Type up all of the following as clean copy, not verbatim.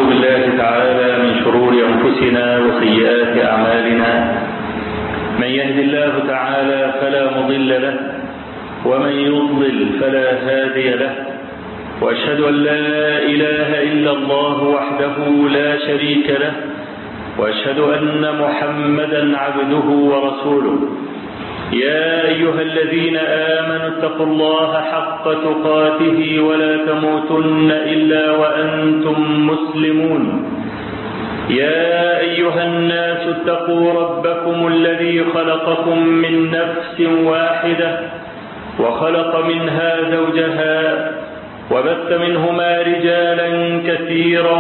ونعوذ بالله تعالى من شرور أنفسنا وسيئات أعمالنا. من يهد الله تعالى فلا مضل له، ومن يضلل فلا هادي له، وأشهد أن لا إله إلا الله وحده لا شريك له، وأشهد أن محمدا عبده ورسوله. يا أيها الذين آمنوا اتقوا الله حق تقاته ولا تموتن إلا وأنتم مسلمون. يا أيها الناس اتقوا ربكم الذي خلقكم من نفس واحدة وخلق منها زوجها وبث منهما رجالا كثيرا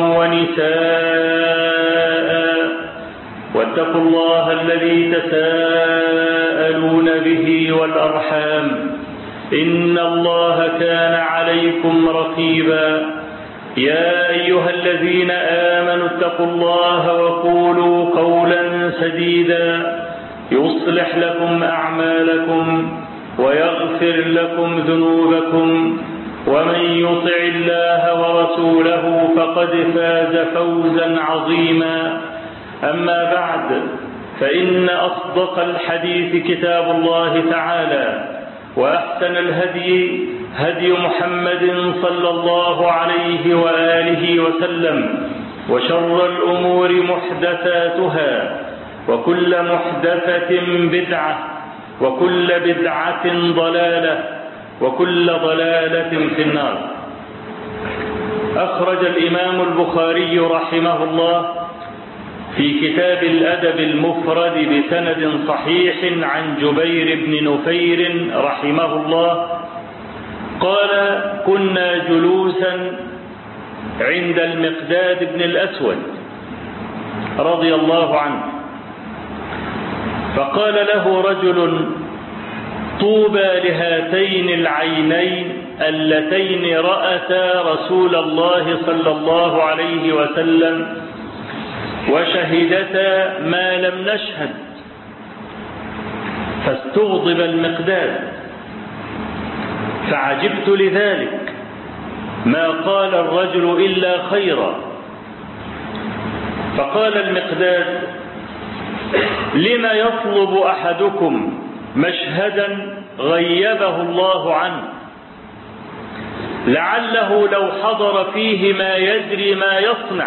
ونساء، واتقوا الله الذي تساءلون به والأرحام، إن الله كان عليكم رقيبا. يا أيها الذين آمنوا اتقوا الله وقولوا قولا سديدا يصلح لكم أعمالكم ويغفر لكم ذنوبكم، ومن يطع الله ورسوله فقد فاز فوزا عظيما. أما بعد، فإن أصدق الحديث كتاب الله تعالى، وأحسن الهدي هدي محمد صلى الله عليه وآله وسلم، وشر الأمور محدثاتها، وكل محدثة بدعة، وكل بدعة ضلالة، وكل ضلالة في النار. أخرج الإمام البخاري رحمه الله في كتاب الأدب المفرد بسند صحيح عن جبير بن نفير رحمه الله قال: كنا جلوسا عند المقداد بن الأسود رضي الله عنه، فقال له رجل: طوبى لهاتين العينين اللتين رأتا رسول الله صلى الله عليه وسلم وشهدتا ما لم نشهد. فاستغضب المقداد، فعجبت لذلك، ما قال الرجل إلا خيرا. فقال المقداد: لما يطلب أحدكم مشهدا غيبه الله عنه، لعله لو حضر فيه ما يدري ما يصنع.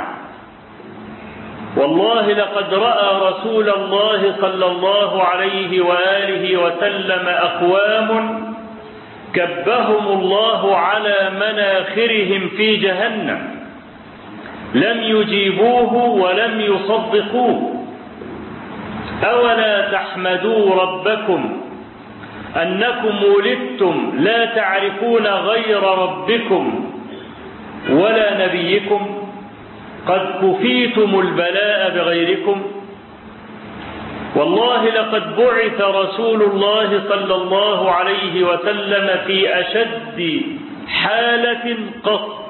والله لقد رأى رسول الله صلى الله عليه وآله وسلم أقوام كبهم الله على مناخرهم في جهنم، لم يجيبوه ولم يصدقوه. أولا تحمدوا ربكم أنكم ولدتم لا تعرفون غير ربكم ولا نبيكم، قد كفيتم البلاء بغيركم. والله لقد بعث رسول الله صلى الله عليه وسلم في أشد حالة قط،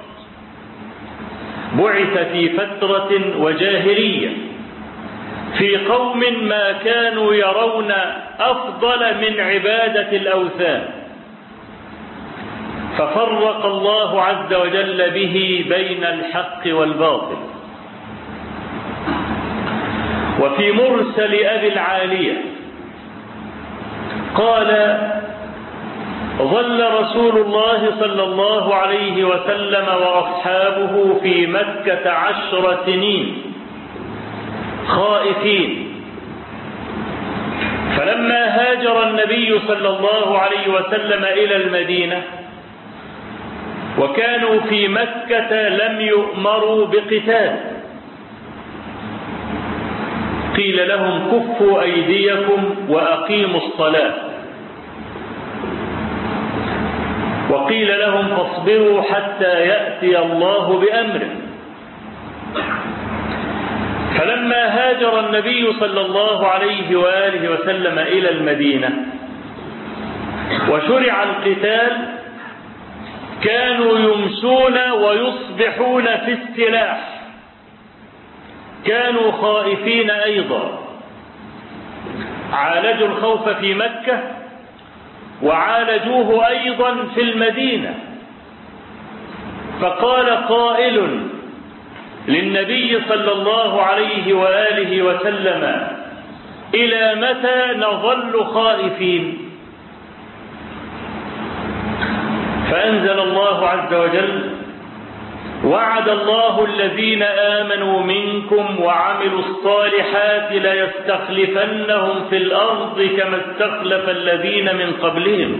بعث في فترة وجاهلية في قوم ما كانوا يرون أفضل من عبادة الأوثان، ففرق الله عز وجل به بين الحق والباطل. وفي مرسل أبي العالية قال: ظل رسول الله صلى الله عليه وسلم وأصحابه في مكة 10 سنين خائفين، فلما هاجر النبي صلى الله عليه وسلم إلى المدينة وكانوا في مكة لم يؤمروا بقتال، قيل لهم: كفوا أيديكم وأقيموا الصلاة، وقيل لهم: فاصبروا حتى يأتي الله بأمره. فلما هاجر النبي صلى الله عليه وآله وسلم إلى المدينة وشرع القتال، كانوا يمسون ويصبحون في السلاح، كانوا خائفين أيضا. عالجوا الخوف في مكة وعالجوه أيضا في المدينة. فقال قائل: للنبي صلى الله عليه وآله وسلم: إلى متى نظل خائفين؟ فأنزل الله عز وجل: وعد الله الذين آمنوا منكم وعملوا الصالحات ليستخلفنهم في الأرض كما استخلف الذين من قبلهم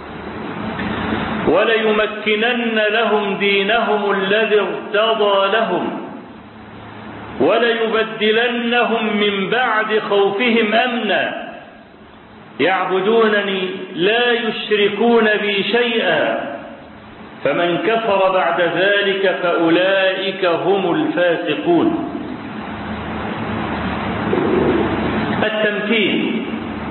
وليمكنن لهم دينهم الذي ارتضى لهم وليبدلنهم من بعد خوفهم أمنا يعبدونني لا يشركون بي شيئا فمن كفر بعد ذلك فأولئك هم الفاسقون. التمكين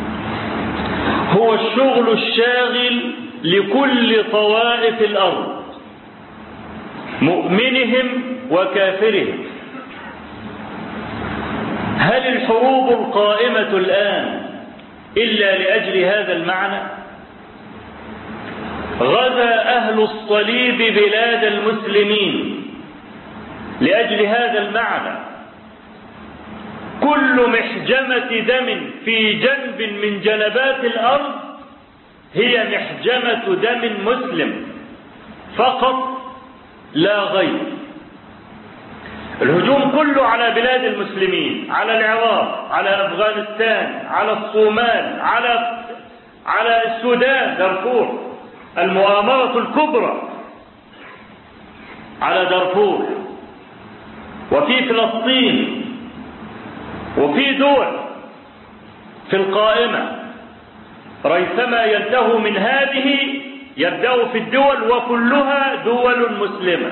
هو الشغل الشاغل لكل طوائف الأرض، مؤمنهم وكافرهم. هل الحروب القائمة الآن إلا لأجل هذا المعنى؟ غزا أهل الصليب بلاد المسلمين لأجل هذا المعنى. كل محجمة دم في جنب من جنبات الأرض هي محجمة دم مسلم فقط لا غير. الهجوم كله على بلاد المسلمين، على العراق، على أفغانستان، على الصومال، على السودان، دارفور، المؤامرة الكبرى على دارفور، وفي فلسطين، وفي دول في القائمة ريثما ينتهوا من هذه يبدأوا في الدول وكلها دول مسلمة.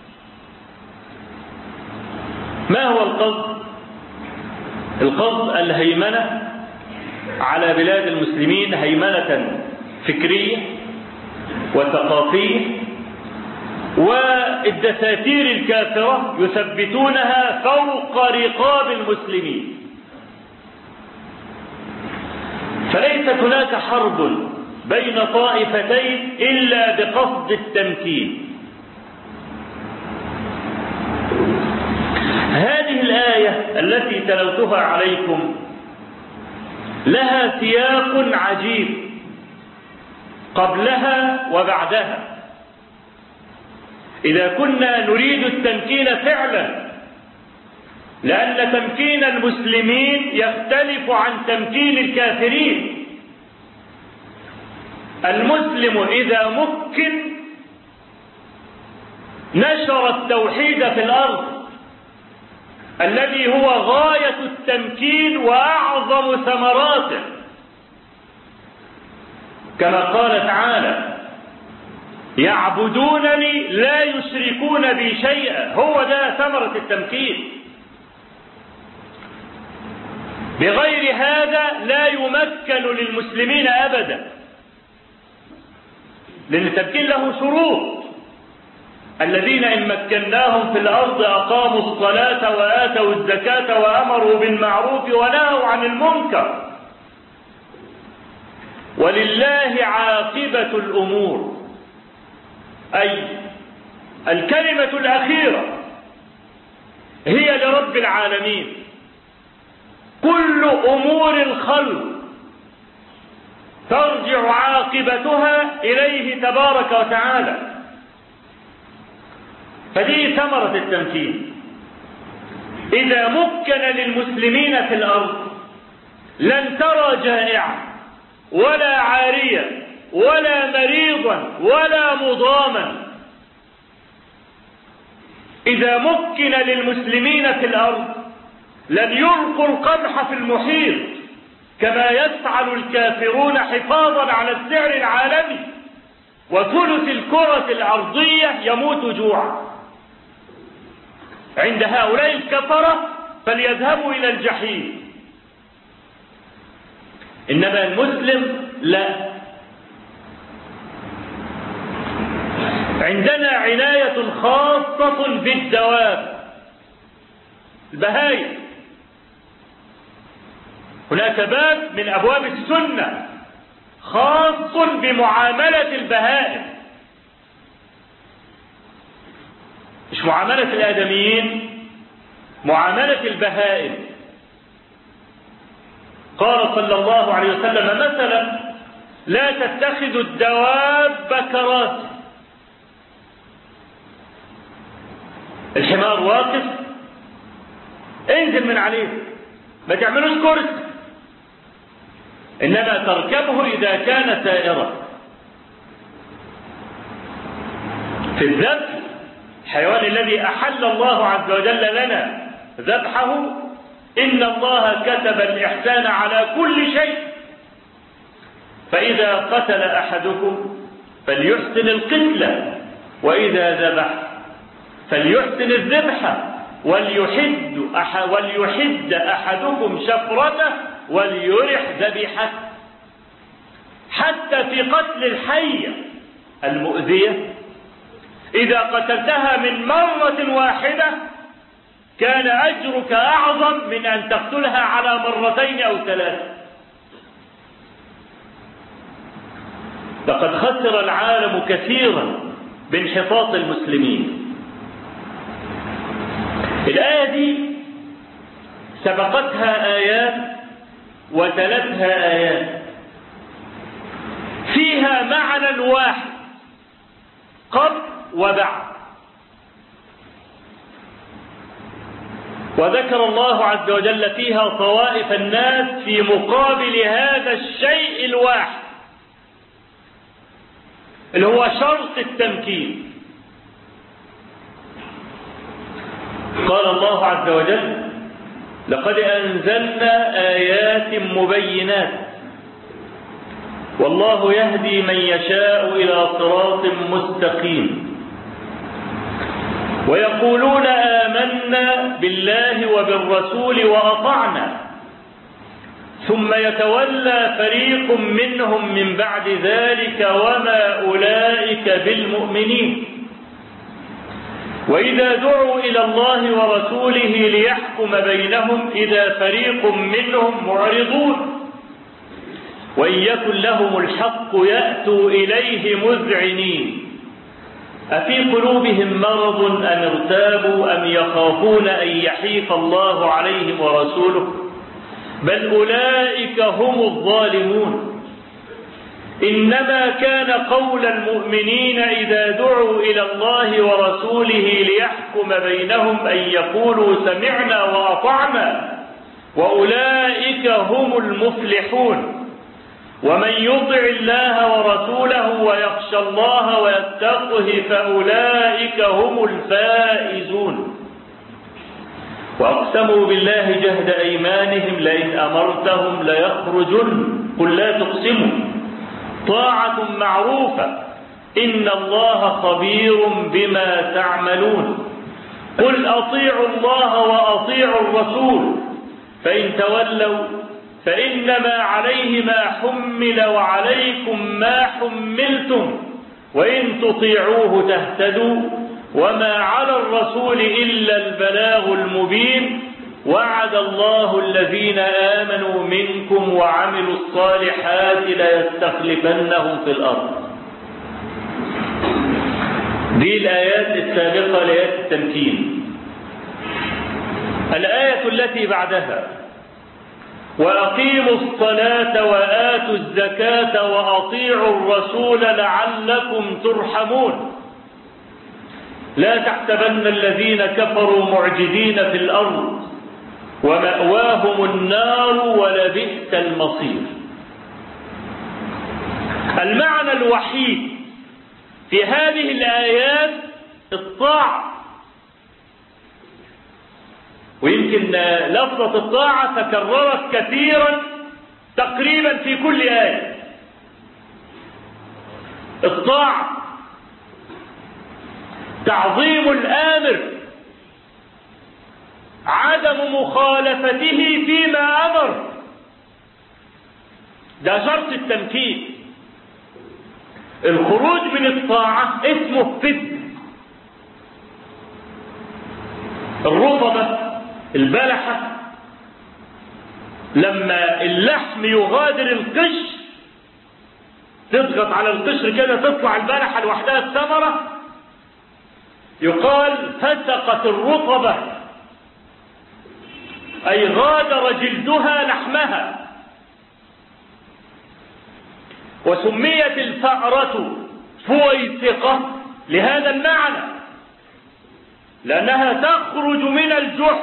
ما هو القصد؟ القصد الهيمنة على بلاد المسلمين، هيمنة فكرية وثقافية، والدساتير الكافرة يثبتونها فوق رقاب المسلمين. فليست هناك حرب بين طائفتين إلا بقصد التمكين. هذه الآية التي تلوتها عليكم لها سياق عجيب قبلها وبعدها. إذا كنا نريد التمكين فعلا، لأن تمكين المسلمين يختلف عن تمكين الكافرين. المسلم إذا مكن نشر التوحيد في الأرض الذي هو غاية التمكين وأعظم ثمراته، كما قال تعالى: يعبدونني لا يشركون بي شيئا. هو ده ثمرة التمكين. بغير هذا لا يمكن للمسلمين أبدا، لأن التمكين له شروط. الذين إن مكناهم في الأرض أقاموا الصلاة وآتوا الزكاة وأمروا بالمعروف ونهوا عن المنكر ولله عاقبة الأمور، أي الكلمة الأخيرة هي لرب العالمين. كل أمور الخلق ترجع عاقبتها إليه تبارك وتعالى. فدي ثمرة التمكين. إذا مكن للمسلمين في الأرض لن ترى جائعا ولا عاريا ولا مريضا ولا مضاما. إذا مكن للمسلمين في الأرض لن يلقوا القمح في المحيط كما يفعل الكافرون حفاظا على السعر العالمي، وثلث الكرة الأرضية يموت جوعا. عند هؤلاء الكفرة فليذهبوا إلى الجحيم. إنما المسلم لا. عندنا عناية خاصة بالدواب، البهائم. هناك باب من أبواب السنة خاص بمعاملة البهائم، مش معاملة الآدميين. معاملة البهائم. قال صلى الله عليه وسلم مثلا: لا تتخذوا الدواب كراسي. الحمار واقف، انزل من عليه، ما تعملوش كرسي، إنما تركبه إذا كان سائرا. في الذبح، الحيوان الذي أحل الله عز وجل لنا ذبحه، إن الله كتب الإحسان على كل شيء، فإذا قتل أحدكم فليحسن القتلة، وإذا ذبح فليحسن الذبح، وليحد أحدكم شفرته وليرح ذبيحته. حتى في قتل الحية المؤذية، إذا قتلتها من مرة واحدة كان أجرك أعظم من أن تقتلها على مرتين أو ثلاث. لقد خسر العالم كثيرا بانحطاط المسلمين. الآية دي سبقتها آيات وتلتها آيات فيها معنى واحد قبل وبعد. وذكر الله عز وجل فيها طوائف الناس في مقابل هذا الشيء الواحد اللي هو شرط التمكين. قال الله عز وجل: لقد أنزلنا آيات مبينات والله يهدي من يشاء إلى صراط مستقيم. ويقولون آمنا بالله وبالرسول وأطعنا ثم يتولى فريق منهم من بعد ذلك وما أولئك بالمؤمنين. وإذا دعوا إلى الله ورسوله ليحكم بينهم إذا فريق منهم معرضون وإن يكن لهم الحق يأتوا إليه مذعنين أفي قلوبهم مرض أم ارتابوا أم يخافون أن يحيف الله عليهم ورسوله بل أولئك هم الظالمون. إنما كان قول المؤمنين إذا دعوا إلى الله ورسوله ليحكم بينهم أن يقولوا سمعنا وأطعنا وأولئك هم المفلحون. ومن يطع الله ورسوله ويخشى الله ويتقه فأولئك هم الفائزون. وأقسموا بالله جهد أيمانهم لئن أمرتهم ليخرجن قل لا تقسموا طاعة معروفة إن الله خبير بما تعملون. قل أطيعوا الله وأطيعوا الرسول فإن تولوا فإنما عليه ما حمل وعليكم ما حملتم وإن تطيعوه تهتدوا وما على الرسول إلا البلاغ المبين. وعد الله الذين آمنوا منكم وعملوا الصالحات ليستخلفنهم في الأرض. دي الآيات السابقة لآيات التمكين. الآية التي بعدها: وأقيموا الصلاة وآتوا الزكاة وأطيعوا الرسول لعلكم ترحمون. لا تحسبن الذين كفروا معجزين في الأرض ومأواهم النار ولبئس المصير. المعنى الوحيد في هذه الآيات الطاعة، ويمكن لفظة الطاعة تكررت كثيرا تقريبا في كل آية. الطاعة تعظيم الآمر، عدم مخالفته فيما أمر، ده شرط التمكين. الخروج من الطاعة اسمه فسق. الرطبة البلحة لما اللحم يغادر القشر تضغط على القشر كده تطلع البلحة لوحدها الثمرة، يقال فسقت الرطبة أي غادر جلدها لحمها. وسميت الفأرة فويسقة لهذا المعنى، لأنها تخرج من الجحر،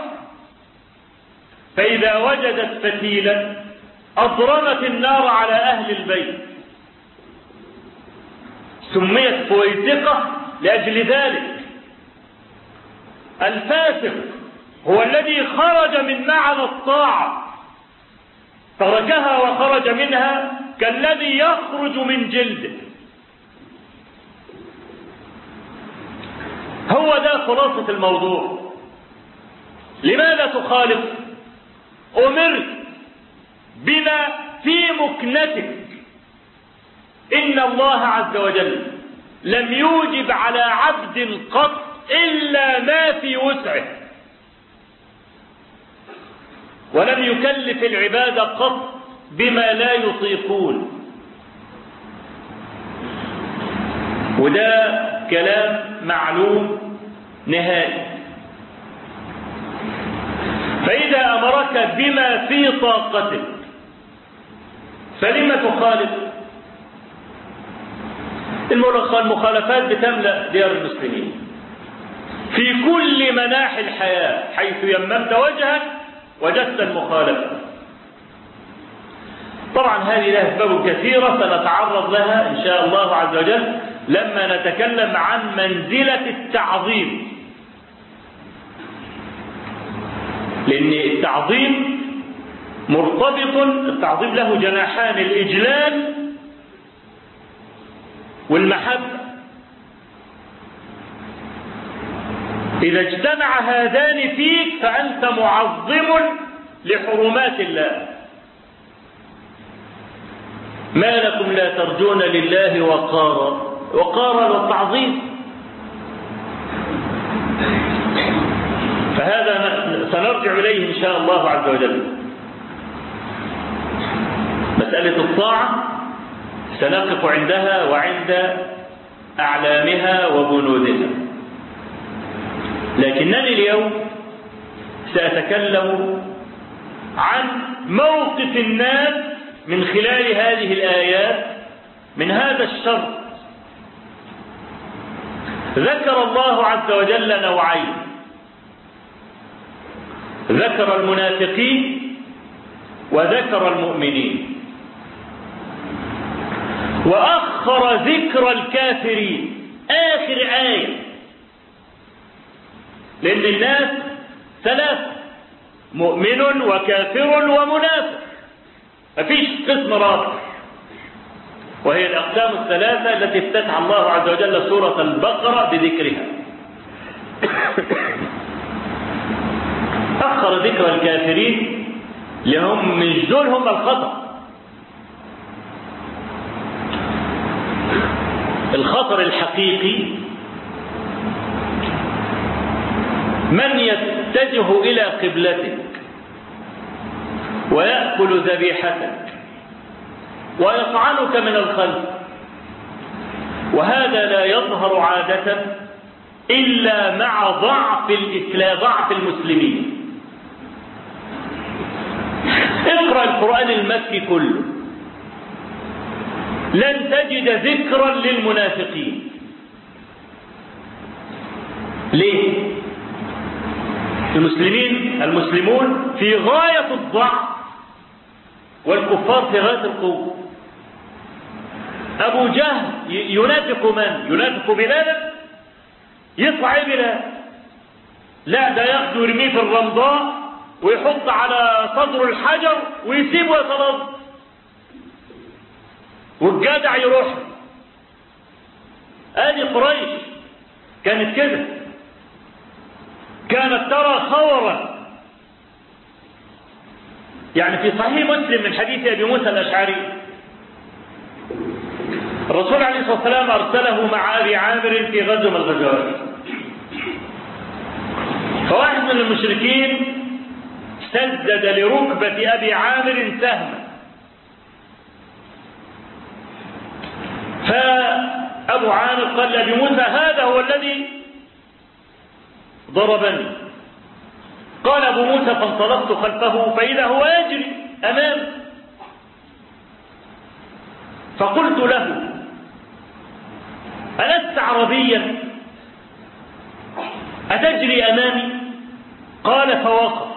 فإذا وجدت فتيلا أضرمت النار على أهل البيت. سميت فويسقة لأجل ذلك. الفاسق هو الذي خرج من معنى الطاعة، تركها وخرج منها كالذي يخرج من جلده. هو ده خلاصة الموضوع. لماذا تخالف؟ أمرت بما في مكنتك. إن الله عز وجل لم يوجب على عبد قط إلا ما في وسعه، ولم يكلف العباد قط بما لا يطيقون. وده كلام معلوم نهائي. فإذا أمرك بما في طاقتك فلما تخالف؟ المخالفات بتملأ ديار المسلمين في كل مناحي الحياة. حيث يممت وجهك وجدت المخالفة. طبعا هذه لها أسباب كثيرة سنتعرض لها إن شاء الله عز وجل لما نتكلم عن منزلة التعظيم، لأن التعظيم مرتبط، التعظيم له جناحان: الإجلال والمحبة. إذا اجتمع هذان فيك فأنت معظم لحرمات الله. ما لكم لا ترجون لله وقارا؟ وقارا والتعظيم. فهذا سنرجع إليه إن شاء الله عز وجل. مسألة الطاعة سنقف عندها وعند أعلامها وبنودها، لكنني اليوم سأتكلم عن موقف الناس من خلال هذه الآيات من هذا الشر. ذكر الله عز وجل نوعين: ذكر المنافقين وذكر المؤمنين، وأخر ذكر الكافرين آخر آية، لأن الناس ثلاثة: مؤمن وكافر ومنافق، مفيش قسم رابع. وهي الأقسام الثلاثة التي افتتح الله عز وجل سورة البقرة بذكرها. أخر ذكر الكافرين لهم من جذورهم الخطر. الخطر الحقيقي من يتجه إلى قبلتك ويأكل ذبيحتك ويطعنك من الخلف، وهذا لا يظهر عادة إلا مع ضعف المسلمين. اقرأ القرآن المكي كله لن تجد ذكرا للمنافقين. ليه؟ المسلمون في غاية الضعف والكفار في غاية القوة. أبو جهل ينافق من؟ ينافق بلالا. يطلع بلال، لا ده ياخده يرميه في الرمضاء ويحط على صدر الحجر ويسيبه يتلظ، والجدع يروح. ادي قريش كانت كده، كانت ترى خورا. يعني في صحيح مسلم من حديث ابي موسى الاشعري الرسول عليه الصلاه والسلام ارسله مع ابي عامر في غزوه من الغزوات، فواحد من المشركين سدد لركبه ابي عامر سهما، فابو عامر قال لابي موسى: هذا هو الذي ضربني. قال أبو موسى فانطلقت خلفه فإذا هو يجري أمامي، فقلت له ألست عربيا أتجري أمامي؟ قال فوقف،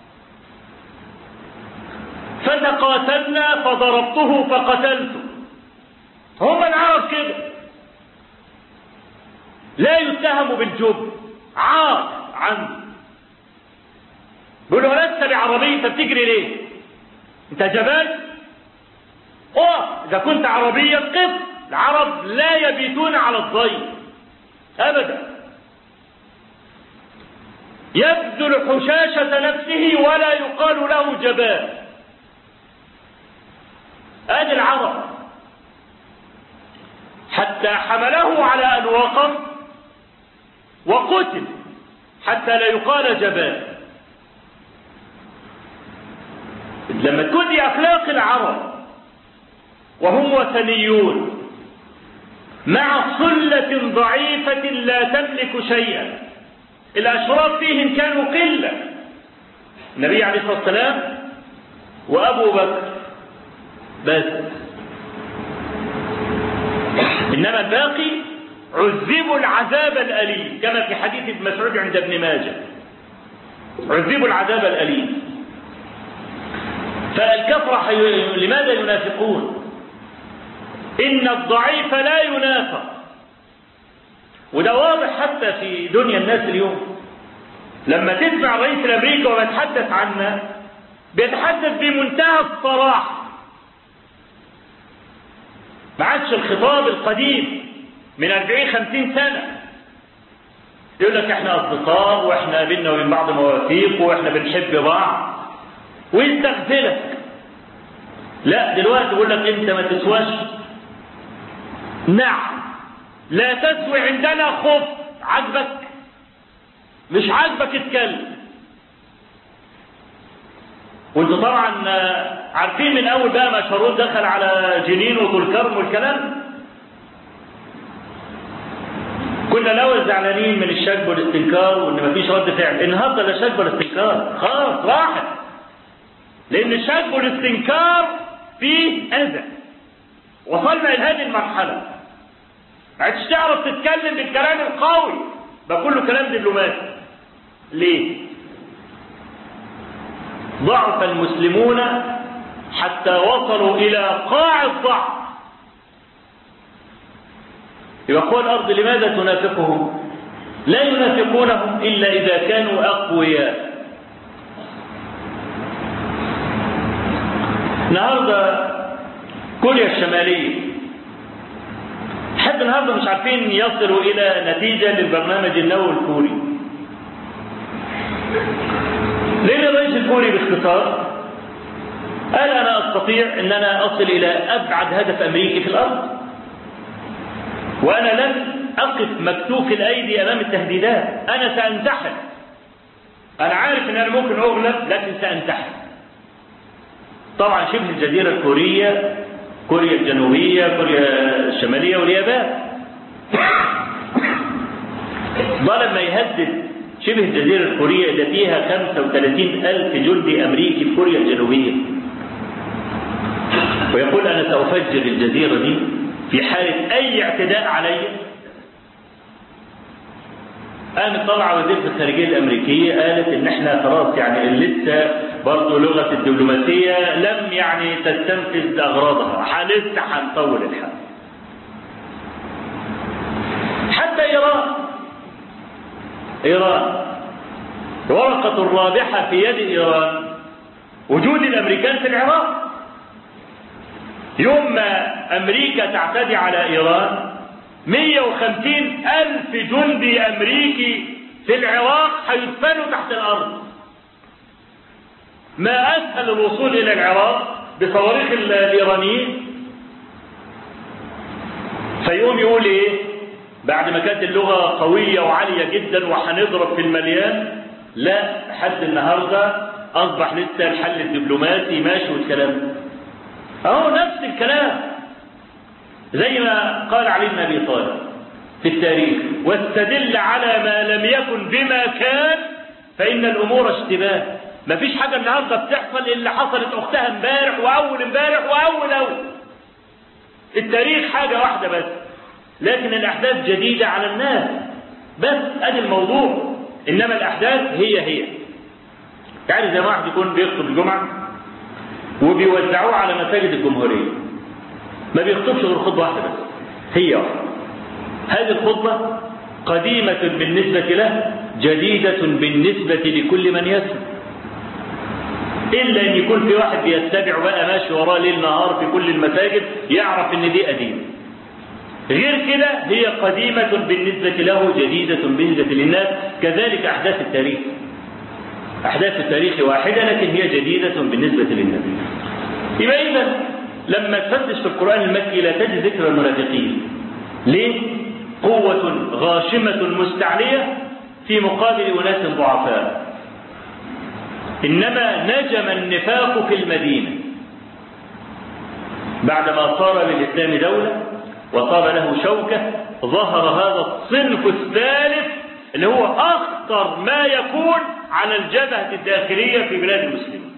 فتقاتلنا فضربته فقتلته. هم العرب كده، لا يتهم بالجبن، عار عنه. بيقولوا لست بعربي فبتجري ليه؟ انت جبان؟ اذا كنت عربيا قف. العرب لا يبيتون على الضيف ابدا، يبذل حشاشة نفسه ولا يقال له جبان. ادي العرب، حتى حمله على ان وقف وقتل حتى لا يقال جبان. لما تكون دي اخلاق العرب وهم وثنيون مع صلة ضعيفة لا تملك شيئا، الاشراف فيهم كانوا قلة، النبي عليه الصلاة والسلام وابو بكر بس، انما الباقي عذبوا العذاب الأليم كما في حديث ابن مسعود عند ابن ماجه، عذبوا العذاب الأليم. فالكفرة لماذا ينافقون؟ إن الضعيف لا ينافق، وده واضح حتى في دنيا الناس اليوم. لما تسمع رئيس الأمريكا ويتحدث عنا بيتحدث بمنتهى الصراحة، ما عادش الخطاب القديم من 40-50 سنة يقول لك احنا اصدقاء واحنا بينا وبين بعض مواثيق واحنا بنحب بعض ويستغفلك. لا، دلوقتي يقول لك انت ما تسواش. نعم، لا تسوي عندنا خف. عجبك؟ مش عجبك اتكلم. وانتوا طبعا عارفين من اول بقى ما شارون دخل على جنين وطول كرم والكلام، كنا الاول زعلانين من الشك والاستنكار وان مفيش رد فعل. النهارده لا شك ولا استنكار، خلاص راحت، لان الشك والاستنكار فيه اذى. وصلنا الى هذه المرحله، ما عادش تعرف تتكلم بالكلام القوي، ده كله كلام دبلوماسي. ليه؟ ضعف المسلمون حتى وصلوا الى قاع الضعف. يبقى قوى الارض لماذا تنافقهم؟ لا ينافقونهم الا اذا كانوا اقوياء. النهارده كوريا الشماليه حتى النهارده مش عارفين يصلوا الى نتيجه للبرنامج النووي الكوري. لان الرئيس الكوري باختصار قال انا استطيع ان انا اصل الى ابعد هدف امريكي في الارض، وانا لن اقف مكتوف الايدي امام التهديدات، انا سانتحر. انا عارف ان انا ممكن اغلب لكن سانتحر. طبعا شبه الجزيره الكوريه، كوريا الجنوبيه، كوريا الشماليه واليابان، ده لما يهدد شبه الجزيره الكوريه اللي فيها 35,000 جندي امريكي في كوريا الجنوبيه، ويقول انا سافجر الجزيره دي في حالة أي اعتداء علي. قامت طلع وزيرة الخارجية الأمريكية قالت إن إحنا خلاص يعني لسه برضه لغة الدبلوماسية لم يعني تستنفذ أغراضها، لسه هنطول الحال. حتى إيران الورقة الرابحة في يد إيران وجود الأمريكان في العراق. يوم ما أمريكا تعتدي على إيران 150,000 جندي أمريكي في العراق هيدفنوا تحت الأرض. ما أسهل الوصول إلى العراق بصواريخ الإيرانيين. فيقوم يقول إيه بعد ما كانت اللغة قوية وعالية جدا وهنضرب في المليان؟ لا، حد النهاردة أصبح لسه الحل الدبلوماسي ماشي والكلام أهو نفس الكلام، زي ما قال علي بن أبي طالب في التاريخ: واستدل على ما لم يكن بما كان فإن الأمور اشتباه. مفيش حاجة النهاردة بتحصل إلا حصلت أختها امبارح وأول امبارح وأول. التاريخ حاجة واحدة بس، لكن الأحداث جديدة على الناس بس، أدي الموضوع. إنما الأحداث هي. يعني زي ما واحد يكون بيخطب الجمعة وبيوزعوه على مساجد الجمهورية، ما بيخطبش غير خطبة واحدة بس، هي واحدة. هذه الخطبة قديمة بالنسبة له، جديدة بالنسبة لكل من يسمع، إلا أن يكون في واحد بيتبع بقى ماشي وراه ليل نهار في كل المساجد يعرف أن دي قديمة. غير كده هي قديمة بالنسبة له، جديدة بالنسبة للناس. كذلك أحداث التاريخ، أحداث التاريخ واحدة لكن هي جديدة بالنسبة للناس. يبقى إذا لما تفتش في القرآن المكي لا تجد ذكر المنافقين. ليه؟ قوة غاشمة مستعلية في مقابل أناس ضعفاء. إنما نجم النفاق في المدينة بعدما صار للإسلام دولة وصار له شوكة. ظهر هذا الصنف الثالث اللي هو أخطر ما يكون على الجبهة الداخلية في بلاد المسلمين،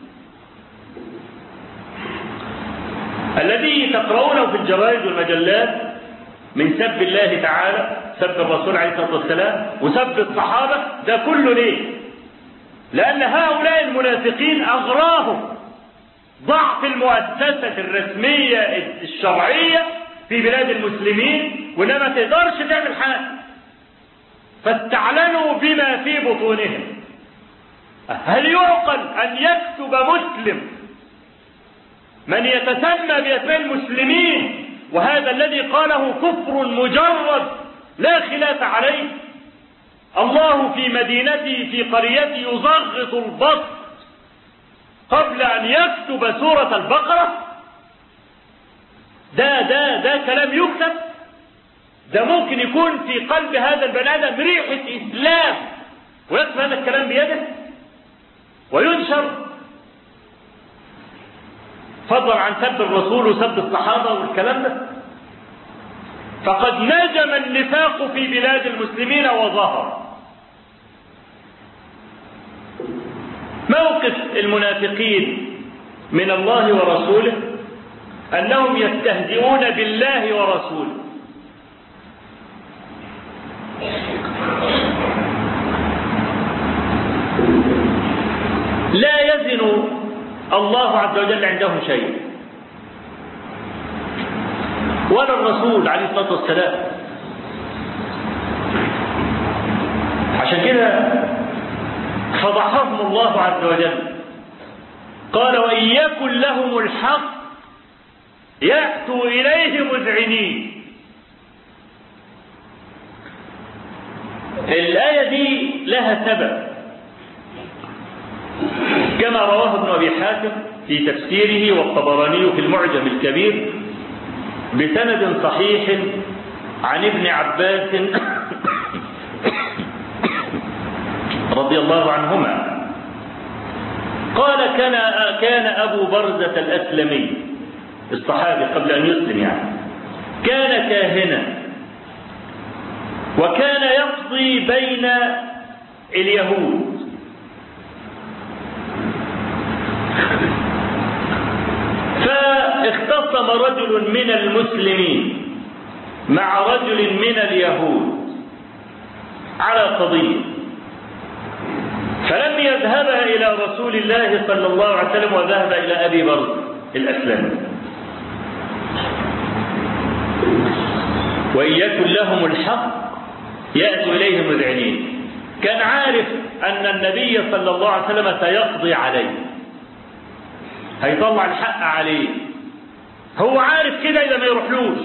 الذي تقرؤونه في الجرائد والمجلات من سب الله تعالى، سب الرسول عليه الصلاة والسلام، وسب الصحابة. ده كله ليه؟ لأن هؤلاء المنافقين أغراهم ضعف المؤسسة الرسمية الشرعية في بلاد المسلمين، وإنما تقدرش تعمل حاجة، فاستعلنوا بما في بطونهم. هل يعقل أن يكتب مسلم من يتسمى بأسماء المسلمين وهذا الذي قاله كفر مجرد لا خلاف عليه؟ الله في مدينتي في قريتي يزغط البسط قبل أن يكتب سورة البقرة. ده كلام يكتب؟ ده ممكن يكون في قلب هذا البني آدم ريحة إسلام ويكتب هذا الكلام بيده وينشر، فضلا عن سب الرسول وسب الصحابة والكلام ده. فقد نجم النفاق في بلاد المسلمين وظهر. موقف المنافقين من الله ورسوله أنهم يستهزئون بالله ورسوله. لا يزن الله عز وجل عنده شيء ولا الرسول عليه الصلاة والسلام. عشان كده فضحهم الله عز وجل، قال وإن يكن لهم الحق يأتوا إليه مذعنين. الآية دي لها سبب كما رواه ابن أبي حاتم في تفسيره والطبراني في المعجم الكبير بسند صحيح عن ابن عباس رضي الله عنهما قال كان أبو برزة الأسلمي الصحابي قبل أن يسلم كان كاهنا وكان يقضي بين اليهود، فاختصم رجل من المسلمين مع رجل من اليهود على قضية، فلم يذهبا إلى رسول الله صلى الله عليه وسلم وذهب إلى أبي برزة الأسلمي. وإن يكن لهم الحق يأتوا إليه مذعنين. كان عارف أن النبي صلى الله عليه وسلم سيقضي عليه، هيطلع الحق عليه، هو عارف كده إذا ما يروحلوش،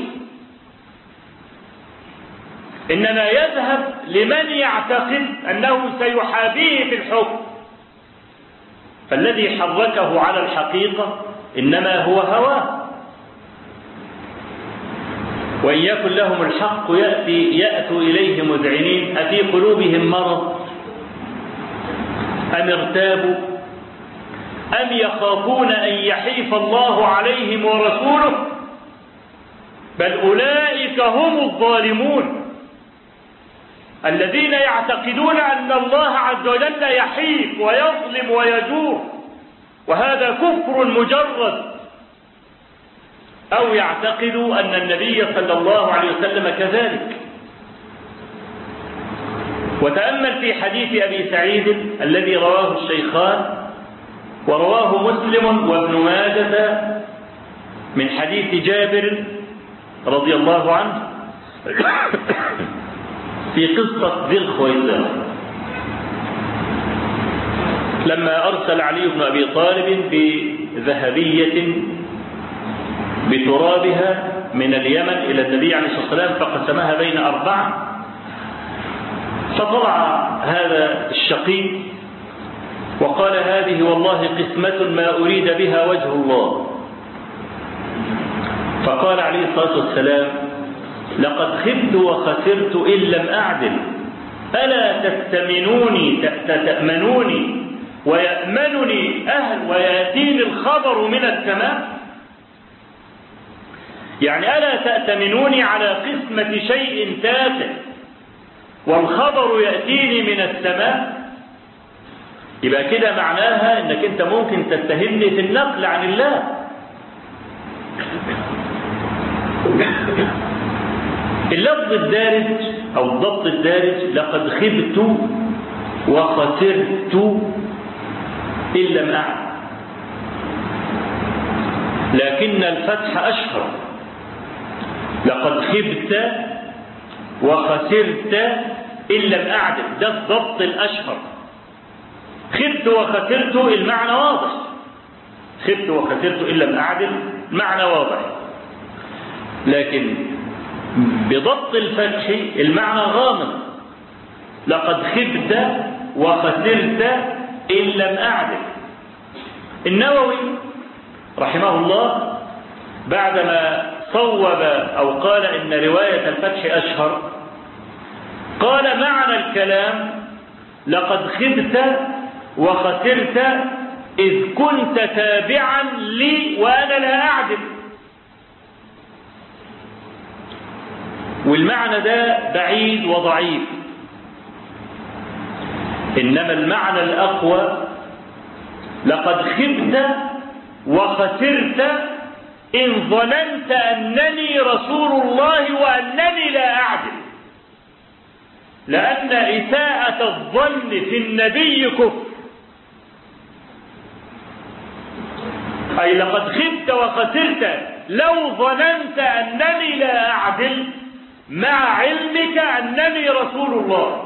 إنما يذهب لمن يعتقد أنه سيحابيه في الحكم، فالذي حركه على الحقيقة إنما هو هواه. وإن يكن لهم الحق يأتوا إليه مذعنين. أفي قلوبهم مرض أم ارتابوا أم يخافون أن يحيف الله عليهم ورسوله بل أولئك هم الظالمون. الذين يعتقدون أن الله عز وجل يحيف ويظلم ويجور، وهذا كفر مجرد، أو يعتقدوا أن النبي صلى الله عليه وسلم كذلك. وتأمل في حديث أبي سعيد الذي رواه الشيخان ورواه مسلم وابن ماجه من حديث جابر رضي الله عنه في قصة ذي الخويصرة لما أرسل علي بن أبي طالب بذهبية بترابها من اليمن إلى النبي عليه الصلاة والسلام فقسمها بين 4، فطلع هذا الشقي وقال هذه والله قسمة ما أريد بها وجه الله. فقال عليه الصلاة والسلام لقد خبت وخسرت إن لم أعدل، ألا تأمنوني ويأمنني أهل ويأتيني الخبر من السماء؟ يعني ألا تأتمنوني على قسمة شيء تافه والخبر يأتيني من السماء؟ يبقى كده معناها انك انت ممكن تتهمني في النقل عن الله. اللفظ الدارج او الضبط الدارج لقد خبت وخسرت ان لم اعلم، لكن الفتح اشهر، لقد خبت وخسرت ان لم اعدل، ده الضبط الاشهر. خبت وخسرت المعنى واضح، خبت وخسرت إن لم أعدل المعنى واضح، لكن بضبط الفتح المعنى غامض. لقد خبت وخسرت إن لم أعدل. النووي رحمه الله بعدما صوب أو قال إن رواية الفتح أشهر قال معنى الكلام لقد خبت وخسرت إذ كنت تابعا لي وأنا لا أعدل. والمعنى ده بعيد وضعيف، إنما المعنى الأقوى لقد خبت وخسرت إن ظننت أنني رسول الله وأنني لا أعدل، لأن إساءة الظن في النبي كفر. أي لقد خبت وخسرت لو ظننت أنني لا أعدل مع علمك أنني رسول الله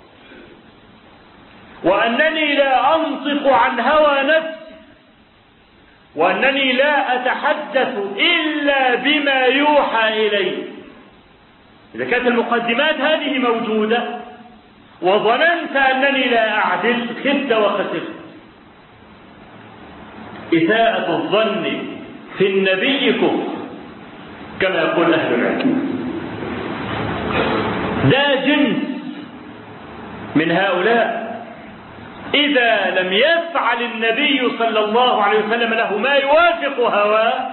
وأنني لا أنطق عن هوى نفسي وأنني لا أتحدث إلا بما يوحى إلي. إذا كانت المقدمات هذه موجودة وظننت أنني لا أعدل خبت وخسرت. إساءة الظن في النبي كفر كما يقول أهل العلم. ده جنس من هؤلاء إذا لم يفعل النبي صلى الله عليه وسلم له ما يوافق هواه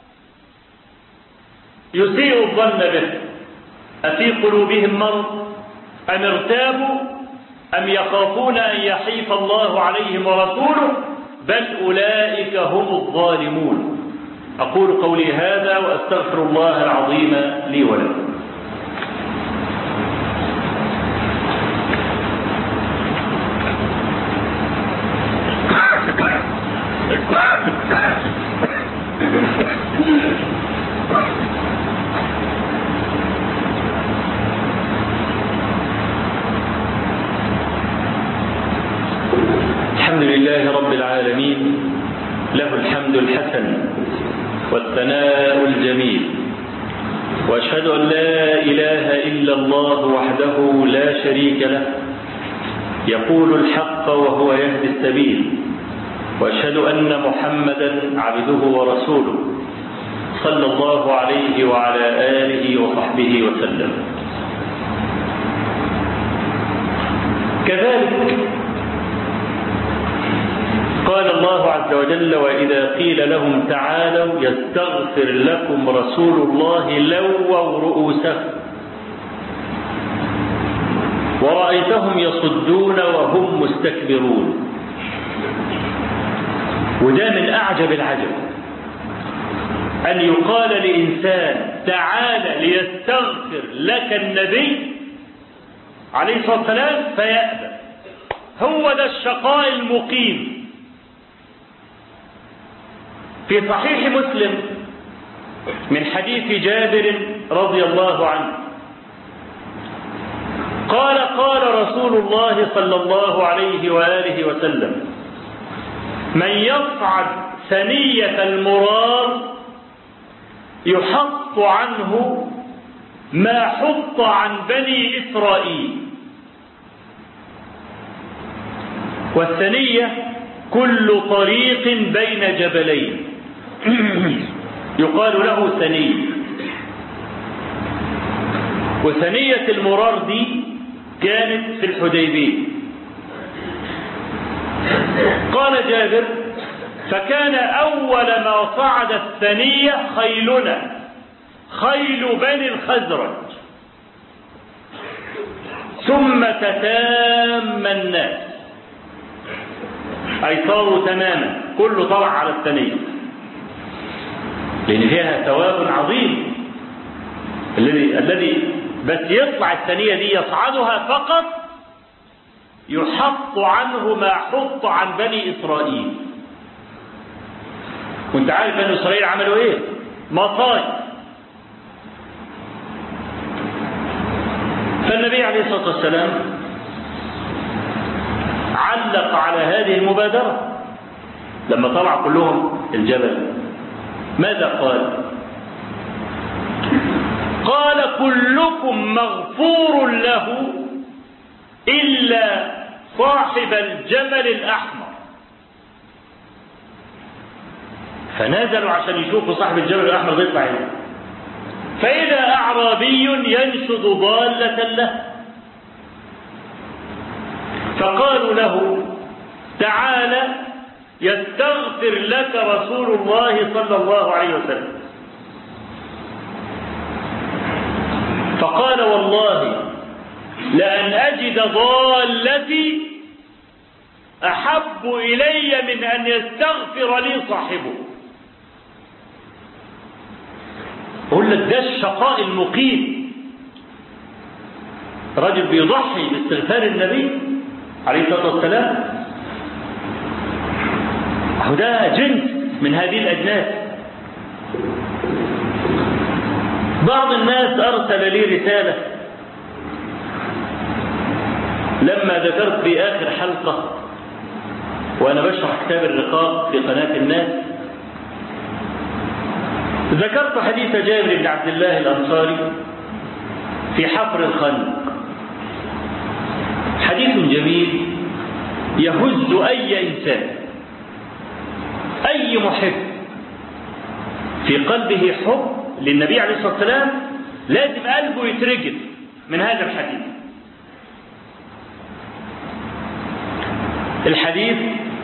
يسيء الظن به. أفي قلوبهم مرض أم ارتابوا أم يخافون أن يحيف الله عليهم ورسوله بل أولئك هم الظالمون. أقول قولي هذا وأستغفر الله العظيم لي ولكم. الحمد لله رب العالمين، له الحمد الحسن والثناء الجميل، وأشهد أن لا إله إلا الله وحده لا شريك له يقول الحق وهو يهدي السبيل، وأشهد أن محمدا عبده ورسوله صلى الله عليه وعلى آله وصحبه وسلم. كذلك قال الله عز وجل وإذا قيل لهم تعالوا يستغفر لكم رسول الله لووا رؤوسهم ورأيتهم يصدون وهم مستكبرون. وده من أعجب العجب أن يقال لإنسان تعال ليستغفر لك النبي عليه الصلاة والسلام فيأبى. هو ده الشقاء المقيم. في صحيح مسلم من حديث جابر رضي الله عنه قال قال رسول الله صلى الله عليه وآله وسلم: من يصعد ثنية المرار يحط عنه ما حط عن بني إسرائيل. والثنية كل طريق بين جبلين يقال له ثنية. وثنية المرار دي كانت في الحديبية. قال جابر: فكان أول ما صعد الثنية خيلنا، خيل بني الخزرج، ثم تتام الناس، أي صاروا تماما، كله طلع على الثنية لأن فيها ثواب عظيم. الذي بس يطلع الثنية دي يصعدها فقط يحط عنه ما حط عن بني إسرائيل. وانت عارف بني إسرائيل عملوا ايه؟ مصايب. فالنبي عليه الصلاة والسلام علق على هذه المبادرة لما طلع كلهم الجبل. ماذا قال؟ قال: كلكم مغفور له إلا صاحب الجبل الأحمر. فنزلوا عشان يشوفوا صاحب الجبل الأحمر بيطلع ايه. فإذا أعرابي ينشد ضالة له، فقالوا له: تعالى يستغفر لك رسول الله صلى الله عليه وسلم. فقال: والله لأن أجد ضالتي أحب إلي من أن يستغفر لي صاحبه. أقول لك ده الشقاء المقيم. رجل بيضحي باستغفار النبي عليه الصلاة والسلام، ده جنس من هذه الأجناس. بعض الناس أرسل لي رسالة لما ذكرت في آخر حلقة وأنا بشرح كتاب الرقاق في قناة الناس، ذكرت حديث جابر بن عبد الله الأنصاري في حفر الخندق. حديث جميل يهز أي إنسان، أي محب في قلبه حب للنبي عليه الصلاة والسلام لازم قلبه يترجل من هذا الحديث. الحديث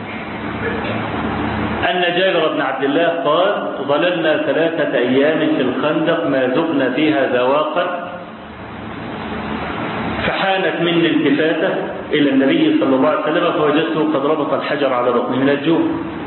أن جابر بن عبد الله قال: ظللنا 3 أيام في الخندق ما ذقنا فيها ذواقا، فحانت مني التفاتة إلى النبي صلى الله عليه وسلم فوجدته قد ربط الحجر على بطنه من الجوع،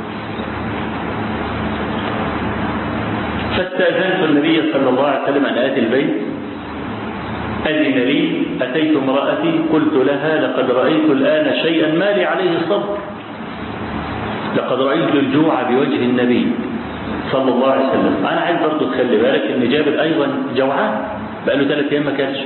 فاستأذنت النبي صلى الله عليه وسلم أن آتي البيت، أذن لي، أتيت امرأتي قلت لها: لقد رأيت الآن شيئا ما لي عليه صبر، لقد رأيت الجوع بوجه النبي صلى الله عليه وسلم. أنا عايز برضه تخلي بالك إن جابر أيضا جوعان بقى له 3 أيام ما كانش،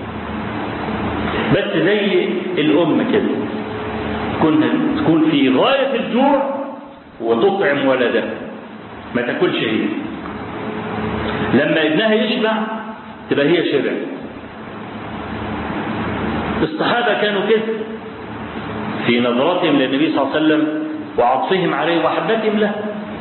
بس زي الأم كده تكون في غاية الجوع وتطعم ولدها ما تاكلش هي، لما ابنها يشبع تبقى هي شبع. الصحابة كانوا كده في نظرتهم للنبي صلى الله عليه وسلم وعطفهم عليه وحبتهم له.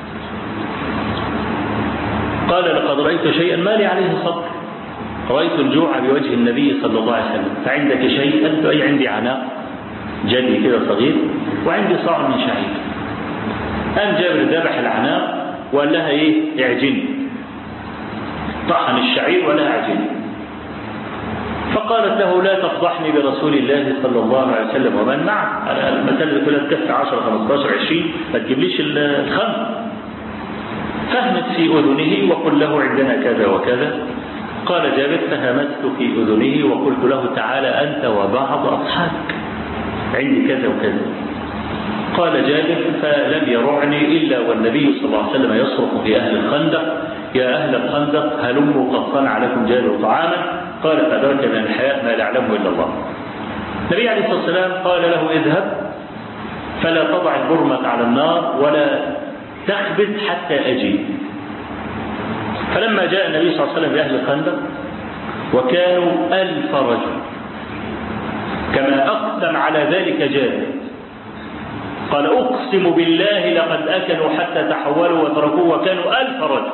قال: لقد رأيت شيئا ما لي عليه صبر، رأيت الجوع بوجه النبي صلى الله عليه وسلم، فعندك شيء؟ قلت: أي عندي عناق جدي كده صغير وعندي صاع من شعير. قام جابر ذبح العناق وقال لها: ايه؟ اعجني. طحن الشعير ولا اعجني. فقالت له لا تفضحني برسول الله صلى الله عليه وسلم ومن معه، أنا المسألة كلها تكفي 10 15 20، ما تجيبليش الخمس. فهمت في أذنه وقل له عندنا كذا وكذا. قال جابر فهمست في أذنه وقلت له تعالى أنت وبعض أصحابك عندي كذا وكذا. قال جابر فلم يرعني إلا والنبي صلى الله عليه وسلم يصرخ في أهل الخندق يا أهل الخندق هلموا قد صنع لكم جابر طعاما. قال فأدرك من الحياء ما لا يعلمه إلا الله. النبي عليه الصلاة والسلام قال له اذهب فلا تضع البرمة على النار ولا تخبز حتى أجي. فلما جاء النبي صلى الله عليه وسلم بأهل الخندق وكانوا 1000 رجل كما أقسم على ذلك جابر، قال أقسم بالله لقد أكلوا حتى تحولوا وتركوه وكانوا 1000 رجل.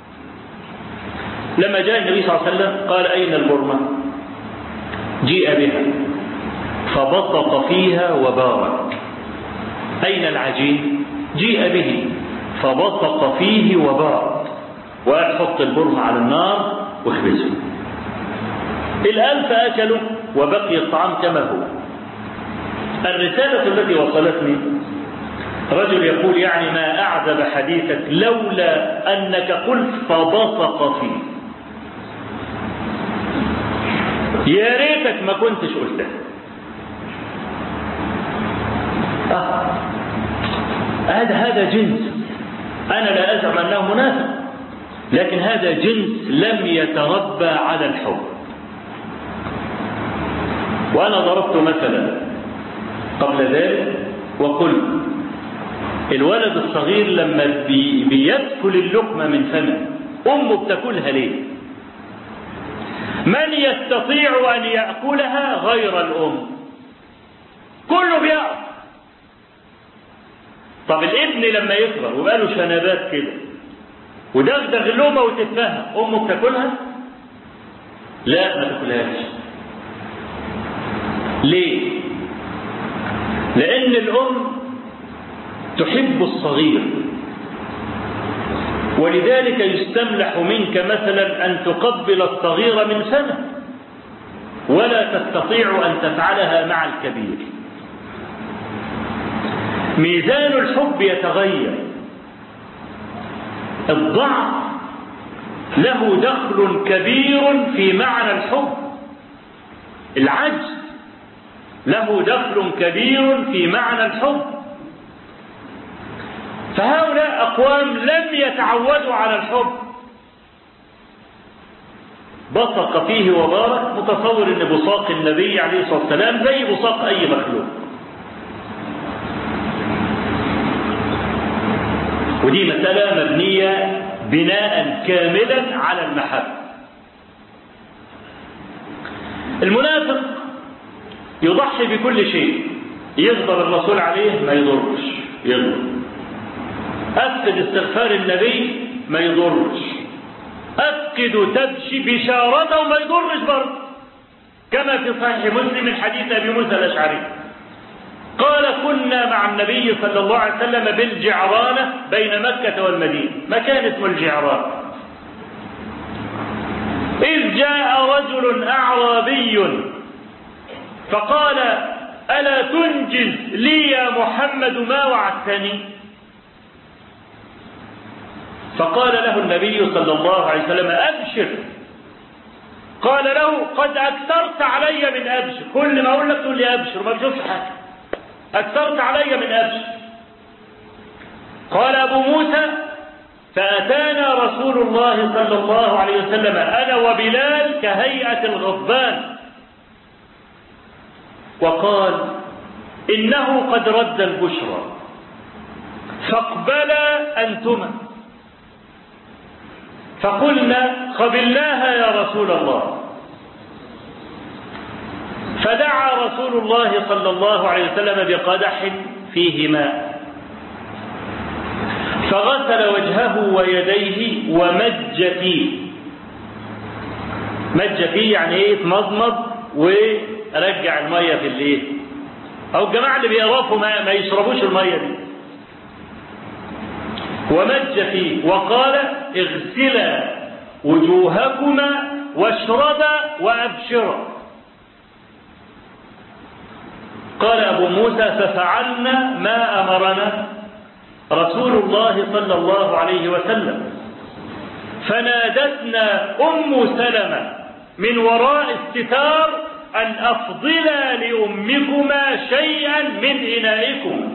لما جاء النبي صلى الله عليه وسلم قال أين البرمة؟ جيء بها فبطق فيها وبارك. أين العجين؟ جيء به فبطق فيه وبارك، وقال حط البرمة على النار واخبزه. 1000 أكلوا وبقي الطعام كما هو. الرسالة التي وصلتني رجل يقول يعني ما أعذب حديثك لولا أنك قلت فبصق فيه، يا ريتك ما كنتش قلتها. هذا جنس، أنا لا أزعم أنه منافق، لكن هذا جنس لم يتربى على الحب. وأنا ضربت مثلا قبل ذلك وقلت الولد الصغير لما بيدخل اللقمة من فمه أمه بتاكلها ليه؟ من يستطيع أن يأكلها غير الأم؟ كله بيعرف. طب الابن لما يكبر وبقى له شنبات كده ودغدغ اللقمة وتفها، أمه بتاكلها؟ لا ما تاكلهاش. ليه؟ لأن الأم تحب الصغير، ولذلك يستملح منك مثلا أن تقبل الصغير من سنة ولا تستطيع أن تفعلها مع الكبير. ميزان الحب يتغير. الضعف له دخل كبير في معنى الحب، العجز له دخل كبير في معنى الحب. فهؤلاء أقوام لم يتعودوا على الحب. بصق فيه وبارك، متصور أن بصاق النبي عليه الصلاة والسلام زي بصاق أي مخلوق. ودي مسألة مبنية بناء كاملا على المحبة. المنافق يضحي بكل شيء، يغضب الرسول عليه ما يضرش، يغضب. أفقد استغفار النبي ما يضرش، أفقد تبشي بشارته ما يضرش برضه، كما في صحيح مسلم من حديث أبي موسى الأشعري قال كنا مع النبي صلى الله عليه وسلم بالجعرانة بين مكة والمدينة، مكان اسمه الجعرانة، إذ جاء رجل أعرابي فقال ألا تنجز لي يا محمد ما وعدتني؟ فقال له النبي صلى الله عليه وسلم أبشر. قال له قد أكثرت علي من أبشر، كل ما أقول لك تقول لي أبشر، ما بشوفش حاجة، أكثرت علي من أبشر. قال أبو موسى فأتانا رسول الله صلى الله عليه وسلم أنا وبلال كهيئة الغضبان وقال إنه قد رد البشرى فاقبلا أنتما. فقلنا قبلناها يا رسول الله. فدعا رسول الله صلى الله عليه وسلم بقدح فيه ماء فغسل وجهه ويديه ومج فيه. مج فيه يعني ايه؟ اتمضمض ورجع الميه في الايه، او الجماعه اللي بيقرفوا ما يشربوش الميه دي. ومج فيه وقال اغسلا وجوهكما واشربا وابشرا. قال أبو موسى: ففعلنا ما أمرنا رسول الله صلى الله عليه وسلم، فنادتنا أم سلمة من وراء الستار أن أفضلا لأمكما شيئا من إنائكم.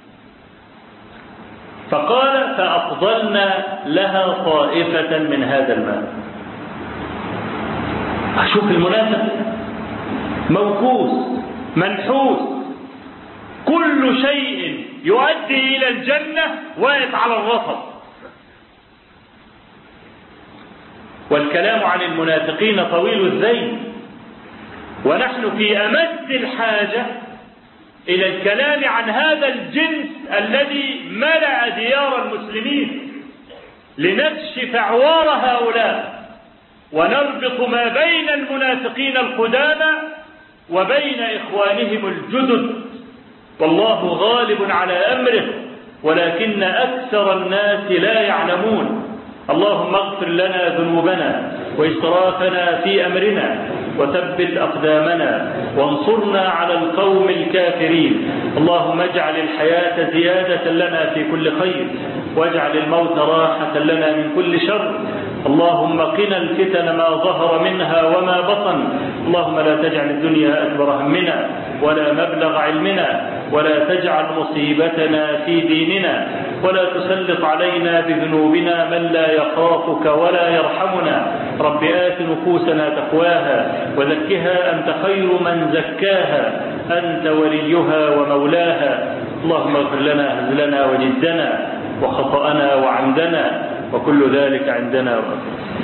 فقال: فأفضلنا لها طائفة من هذا الماء. أشوف المنافق موكوس منحوس، كل شيء يؤدي إلى الجنة واقف على الرصد. والكلام عن المنافقين طويل الذيل، ونحن في أمد الحاجة إلى الكلام عن هذا الجنس الذي ملأ ديار المسلمين، لنكشف عوار هؤلاء ونربط ما بين المنافقين القدامى وبين إخوانهم الجدد. والله غالب على أمره ولكن أكثر الناس لا يعلمون. اللهم اغفر لنا ذنوبنا وإسرافنا في أمرنا وثبت أقدامنا وانصرنا على القوم الكافرين. اللهم اجعل الحياة زيادة لنا في كل خير، واجعل الموت راحة لنا من كل شر. اللهم قنا الفتن ما ظهر منها وما بطن. اللهم لا تجعل الدنيا أكبر همنا ولا مبلغ علمنا، ولا تجعل مصيبتنا في ديننا، ولا تسلط علينا بذنوبنا من لا يخافك ولا يرحمنا. رب آت نفوسنا تقواها وزكها أنت خير من زكاها، أنت وليها ومولاها. اللهم اغفر لنا هزلنا وجدنا وخطأنا وعمدنا، وكل ذلك عندنا وأكبر.